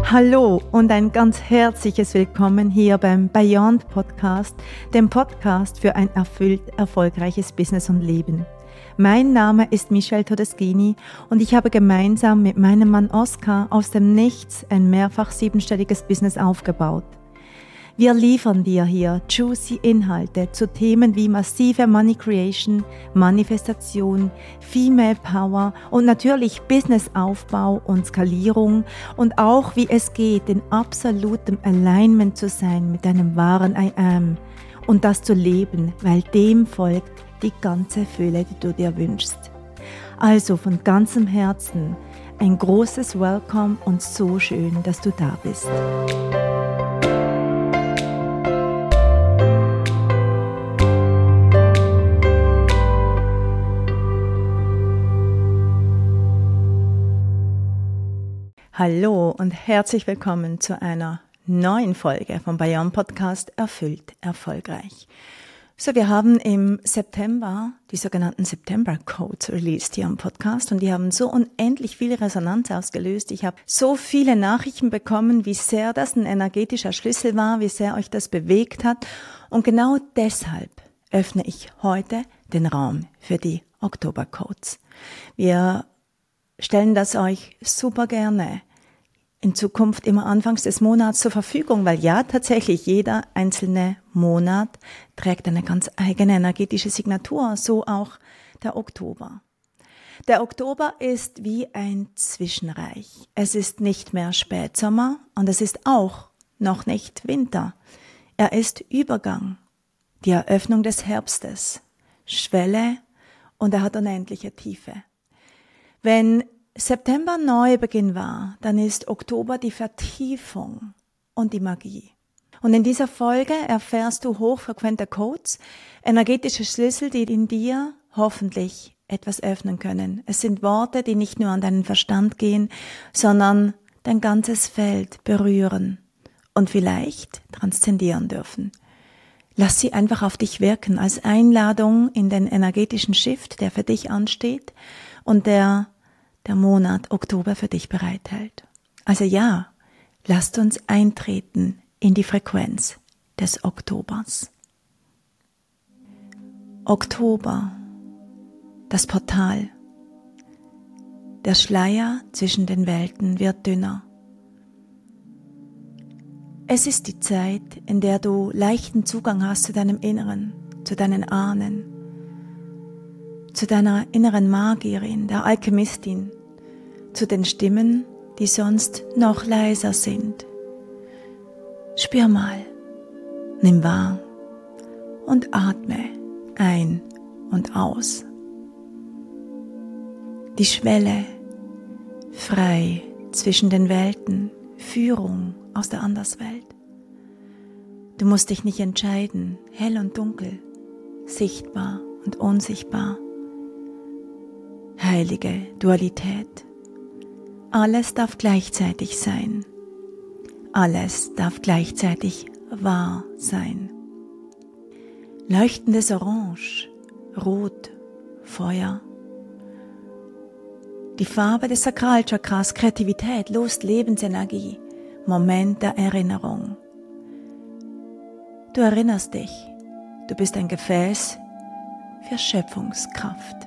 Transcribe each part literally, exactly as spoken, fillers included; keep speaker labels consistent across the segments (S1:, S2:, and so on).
S1: Hallo und ein ganz herzliches Willkommen hier beim Beyond Podcast, dem Podcast für ein erfüllt erfolgreiches Business und Leben. Mein Name ist Michelle Todeschini und ich habe gemeinsam mit meinem Mann Oskar aus dem Nichts ein mehrfach siebenstelliges Business aufgebaut. Wir liefern dir hier juicy Inhalte zu Themen wie massive Money Creation, Manifestation, Female Power und natürlich Businessaufbau und Skalierung und auch wie es geht, in absolutem Alignment zu sein mit deinem wahren I Am und das zu leben, weil dem folgt die ganze Fülle, die du dir wünschst. Also von ganzem Herzen ein großes Welcome und so schön, dass du da bist. Hallo und herzlich willkommen zu einer neuen Folge vom Beyond Podcast Erfüllt Erfolgreich. So, wir haben im September die sogenannten September Codes released hier am Podcast und die haben so unendlich viel Resonanz ausgelöst. Ich habe so viele Nachrichten bekommen, wie sehr das ein energetischer Schlüssel war, wie sehr euch das bewegt hat. Und genau deshalb öffne ich heute den Raum für die Oktober Codes. Wir stellen das euch super gerne in Zukunft immer anfangs des Monats zur Verfügung, weil ja, tatsächlich jeder einzelne Monat trägt eine ganz eigene energetische Signatur, so auch der Oktober. Der Oktober ist wie ein Zwischenreich. Es ist nicht mehr Spätsommer und es ist auch noch nicht Winter. Er ist Übergang, die Eröffnung des Herbstes, Schwelle und er hat unendliche Tiefe. Wenn September Neubeginn war, dann ist Oktober die Vertiefung und die Magie. Und in dieser Folge erfährst du hochfrequente Codes, energetische Schlüssel, die in dir hoffentlich etwas öffnen können. Es sind Worte, die nicht nur an deinen Verstand gehen, sondern dein ganzes Feld berühren und vielleicht transzendieren dürfen. Lass sie einfach auf dich wirken als Einladung in den energetischen Shift, der für dich ansteht und der der Monat Oktober für dich bereithält. Also ja, lasst uns eintreten in die Frequenz des Oktobers. Oktober, das Portal. Der Schleier zwischen den Welten wird dünner. Es ist die Zeit, in der du leichten Zugang hast zu deinem Inneren, zu deinen Ahnen, zu deiner inneren Magierin, der Alchemistin, zu den Stimmen, die sonst noch leiser sind. Spür mal, nimm wahr und atme ein und aus. Die Schwelle, frei zwischen den Welten, Führung aus der Anderswelt. Du musst dich nicht entscheiden, hell und dunkel, sichtbar und unsichtbar. Heilige Dualität. Alles darf gleichzeitig sein. Alles darf gleichzeitig wahr sein. Leuchtendes Orange, Rot, Feuer. Die Farbe des Sakralchakras, Kreativität, Lust, Lebensenergie, Moment der Erinnerung. Du erinnerst dich, du bist ein Gefäß für Schöpfungskraft.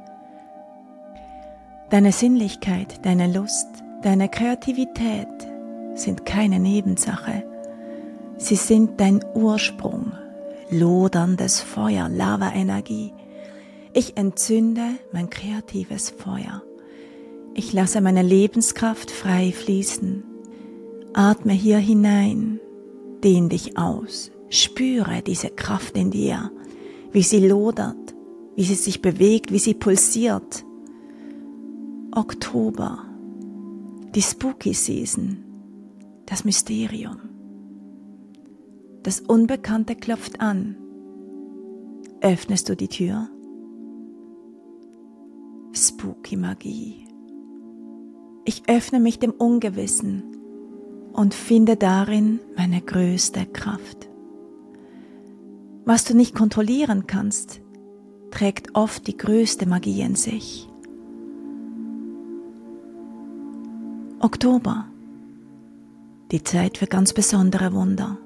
S1: Deine Sinnlichkeit, deine Lust, deine Kreativität sind keine Nebensache. Sie sind dein Ursprung, loderndes Feuer, Lava-Energie. Ich entzünde mein kreatives Feuer. Ich lasse meine Lebenskraft frei fließen. Atme hier hinein, dehn dich aus, spüre diese Kraft in dir, wie sie lodert, wie sie sich bewegt, wie sie pulsiert. Oktober, die Spooky Season, das Mysterium. Das Unbekannte klopft an. Öffnest du die Tür? Spooky Magie. Ich öffne mich dem Ungewissen und finde darin meine größte Kraft. Was du nicht kontrollieren kannst, trägt oft die größte Magie in sich. Oktober, die Zeit für ganz besondere Wunder.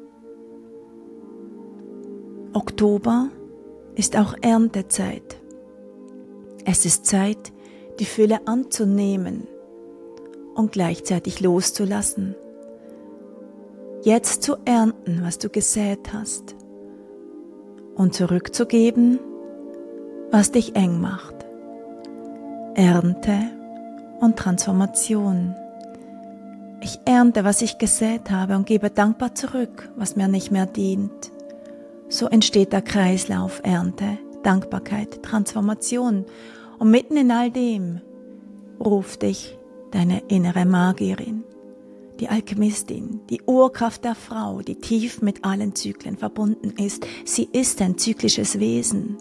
S1: Oktober ist auch Erntezeit. Es ist Zeit, die Fülle anzunehmen und gleichzeitig loszulassen. Jetzt zu ernten, was du gesät hast, und zurückzugeben, was dich eng macht. Ernte und Transformation. Ich ernte, was ich gesät habe, und gebe dankbar zurück, was mir nicht mehr dient. So entsteht der Kreislauf Ernte, Dankbarkeit, Transformation. Und mitten in all dem ruft dich deine innere Magierin, die Alchemistin, die Urkraft der Frau, die tief mit allen Zyklen verbunden ist. Sie ist ein zyklisches Wesen.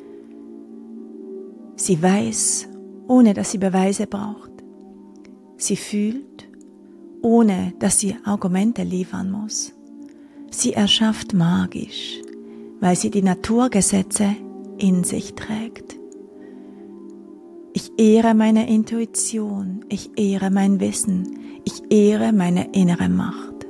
S1: Sie weiß, ohne dass sie Beweise braucht. Sie fühlt, ohne dass sie Argumente liefern muss. Sie erschafft magisch, weil sie die Naturgesetze in sich trägt. Ich ehre meine Intuition, ich ehre mein Wissen, ich ehre meine innere Macht.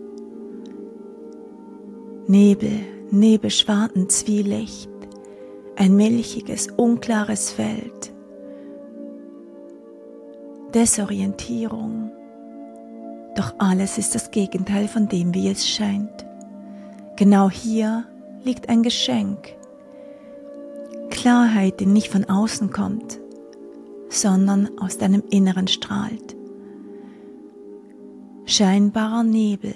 S1: Nebel, Nebelschwarten, Zwielicht, ein milchiges, unklares Feld, Desorientierung. Doch alles ist das Gegenteil von dem, wie es scheint. Genau hier liegt ein Geschenk. Klarheit, die nicht von außen kommt, sondern aus deinem Inneren strahlt. Scheinbarer Nebel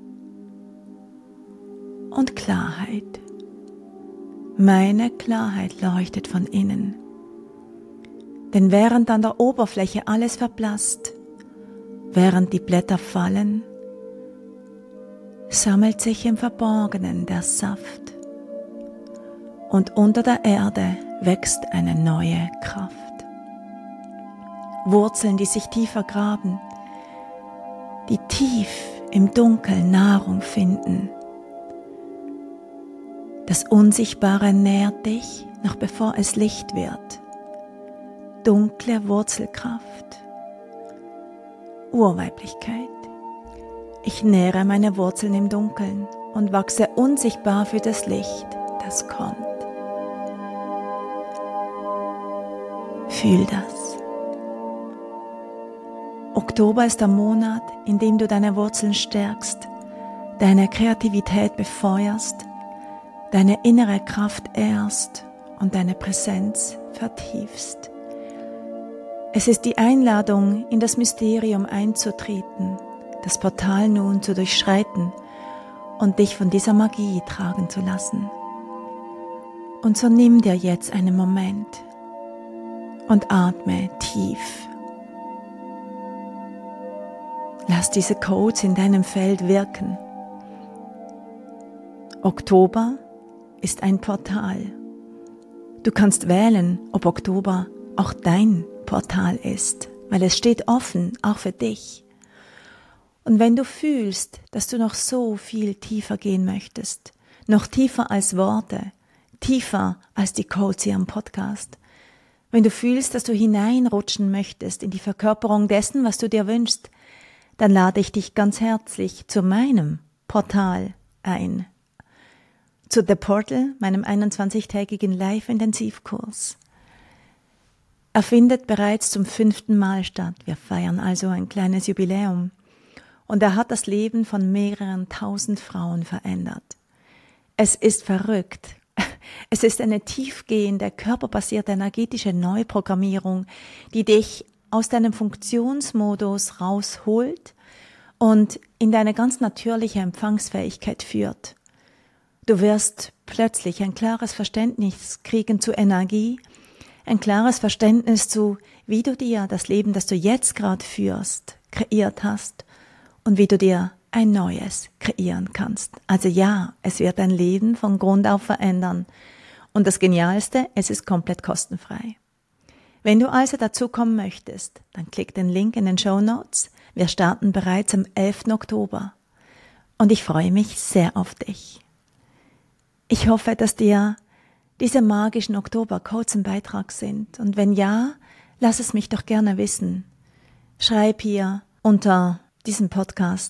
S1: und Klarheit. Meine Klarheit leuchtet von innen. Denn während an der Oberfläche alles verblasst, während die Blätter fallen, sammelt sich im Verborgenen der Saft. Und unter der Erde wächst eine neue Kraft. Wurzeln, die sich tiefer graben, die tief im Dunkeln Nahrung finden. Das Unsichtbare nährt dich, noch bevor es Licht wird. Dunkle Wurzelkraft, Urweiblichkeit. Ich nähre meine Wurzeln im Dunkeln und wachse unsichtbar für das Licht, das kommt. Fühl das. Oktober ist der Monat, in dem du deine Wurzeln stärkst, deine Kreativität befeuerst, deine innere Kraft ehrst und deine Präsenz vertiefst. Es ist die Einladung, in das Mysterium einzutreten, das Portal nun zu durchschreiten und dich von dieser Magie tragen zu lassen. Und so nimm dir jetzt einen Moment und atme tief. Lass diese Codes in deinem Feld wirken. Oktober ist ein Portal. Du kannst wählen, ob Oktober auch dein Portal ist, weil es steht offen, auch für dich. Und wenn du fühlst, dass du noch so viel tiefer gehen möchtest, noch tiefer als Worte, tiefer als die Codes hier am Podcast, wenn du fühlst, dass du hineinrutschen möchtest in die Verkörperung dessen, was du dir wünschst, dann lade ich dich ganz herzlich zu meinem Portal ein. Zu The Portal, meinem einundzwanzigtägigen Live-Intensivkurs. Er findet bereits zum fünften Mal statt. Wir feiern also ein kleines Jubiläum. Und er hat das Leben von mehreren tausend Frauen verändert. Es ist verrückt. Es ist eine tiefgehende, körperbasierte, energetische Neuprogrammierung, die dich aus deinem Funktionsmodus rausholt und in deine ganz natürliche Empfangsfähigkeit führt. Du wirst plötzlich ein klares Verständnis kriegen zu Energie, ein klares Verständnis zu, wie du dir das Leben, das du jetzt gerade führst, kreiert hast und wie du dir ein neues kreieren kannst. Also ja, es wird dein Leben von Grund auf verändern. Und das Genialste, es ist komplett kostenfrei. Wenn du also dazu kommen möchtest, dann klick den Link in den Shownotes. Wir starten bereits am elften Oktober. Und ich freue mich sehr auf dich. Ich hoffe, dass dir diese magischen Oktober-Codes ein Beitrag sind. Und wenn ja, lass es mich doch gerne wissen. Schreib hier unter diesem Podcast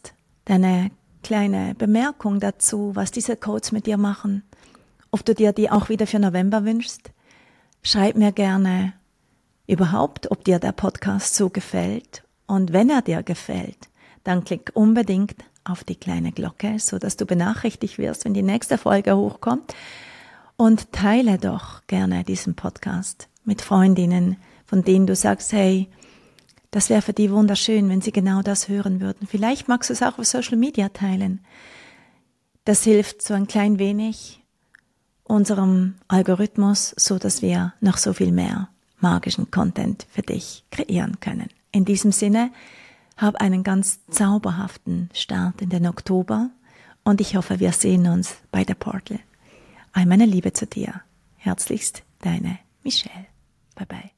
S1: deine kleine Bemerkung dazu, was diese Codes mit dir machen, ob du dir die auch wieder für November wünschst. Schreib mir gerne überhaupt, ob dir der Podcast so gefällt. Und wenn er dir gefällt, dann klick unbedingt auf die kleine Glocke, so dass du benachrichtigt wirst, wenn die nächste Folge hochkommt. Und teile doch gerne diesen Podcast mit Freundinnen, von denen du sagst, hey, das wäre für die wunderschön, wenn sie genau das hören würden. Vielleicht magst du es auch auf Social Media teilen. Das hilft so ein klein wenig unserem Algorithmus, so dass wir noch so viel mehr magischen Content für dich kreieren können. In diesem Sinne, hab einen ganz zauberhaften Start in den Oktober und ich hoffe, wir sehen uns bei der Portal. All meine Liebe zu dir. Herzlichst, deine Michelle. Bye bye.